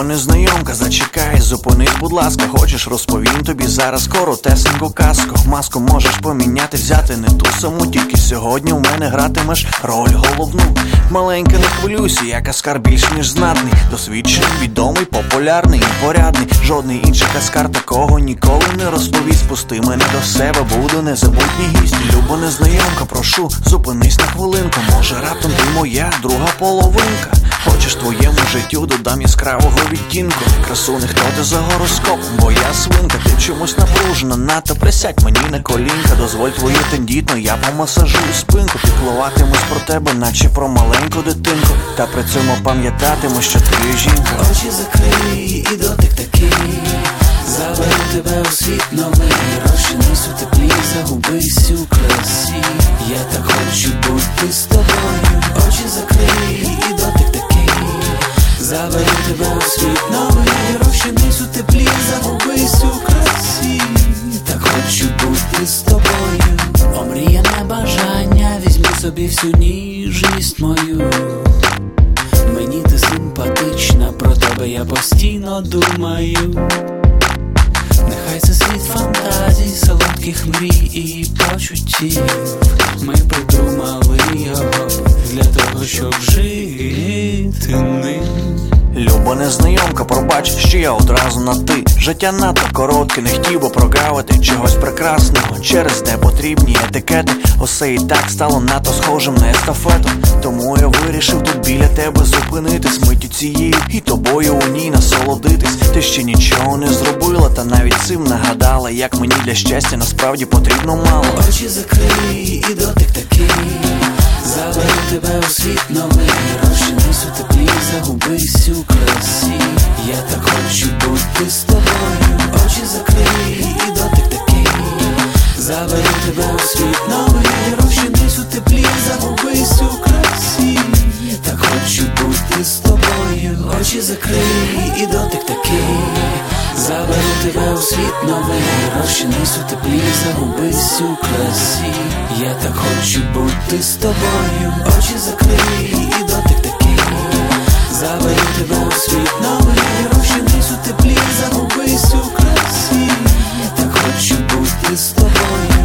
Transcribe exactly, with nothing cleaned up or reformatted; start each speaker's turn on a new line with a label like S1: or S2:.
S1: незнайомка, зачекай, зупинись, будь ласка. Хочеш, розповім тобі зараз коротесеньку казку. Маску можеш поміняти, взяти не ту саму. Тільки сьогодні у мене гратимеш роль головну. Маленька, не хвилюйся, я каскар більш ніж знатний. Досвідчений, відомий, популярний і порядний. Жодний інший каскар такого ніколи не розповість. Пусти мене до себе, буду незабутній гість. Любо незнайомка, прошу, зупинись на хвилинку. Може раптом ти моя друга половинка. Хочеш, твоєму життю додам яскравого відтінку. Красу не хто ти за гороскопом, бо я свинка. Ти чомусь напружена, надто присядь мені на колінка. Дозволь твою тендітно, я помасажую спинку. Піклуватимусь про тебе, наче про маленьку дитинку. Та при цьому пам'ятатиму, що ти є жінка.
S2: Очі закрий і дотик такий, заберу тебе у світ новий. Розчинись у теплі, загубись у красі. Я так хочу бути з тобою. Очі закрий і дотик такий, заберу тебе у світ новий. Розчинись у теплі, загубись у красі. Так хочу бути з тобою. Омріяне бажання, візьми собі всю ніжність мою. Мені ти симпатична, про тебе я постійно думаю. Нехай це світ фантазій, солодких мрій і почуттів. Ми придумали його для того, щоб жити ним.
S1: Люба незнайомка, пробач, що я одразу на ти. Життя надто коротке, не хотів би прогавити чогось прекрасного через непотрібні етикети. Усе і так стало надто схожим на естафету. Тому я вирішив тут біля тебе зупинитись. Миттю цією і тобою у ній насолодитись. Ти ще нічого не зробила, та навіть цим нагадала, як мені для щастя насправді потрібно мало.
S2: Очі закрий і дотик такий, заберу тебе у світ новий. Розчинись у теплі, загубись у красі. Я так хочу бути з тобою. Очі закрий і дотик такий, заберу тебе у світ новий. Розчинись у теплі, загубись у красі. Я так хочу бути з тобою. Очі закрий і дотик такий, заберу тебе у світ новий. Розчинись у теплі, загубись у красі. Я так хочу бути з тобою. Очі закрий і дотик такий, заберу тебе у світ новий. Розчинись у теплі, загубись у красі. Я так хочу бути з тобою.